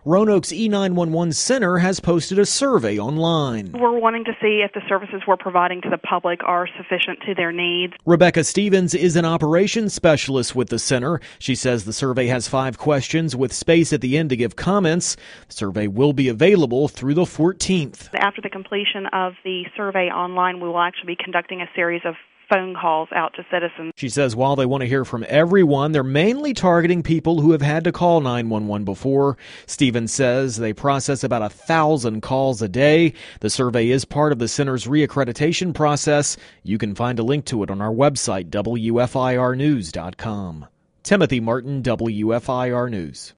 Roanoke's E911 Center has posted a survey online. We're wanting to see if the services we're providing to the public are sufficient to their needs. Rebecca Stevens is an operations specialist with the center. She says the survey has 5 questions with space at the end to give comments. The survey will be available through the 14th. After the completion of the survey online, we will actually be conducting a series of phone calls out to citizens. She says while they want to hear from everyone, they're mainly targeting people who have had to call 911 before. Stevens says they process about 1,000 calls a day. The survey is part of the center's reaccreditation process. You can find a link to it on our website, WFIRnews.com. Timothy Martin, WFIR News.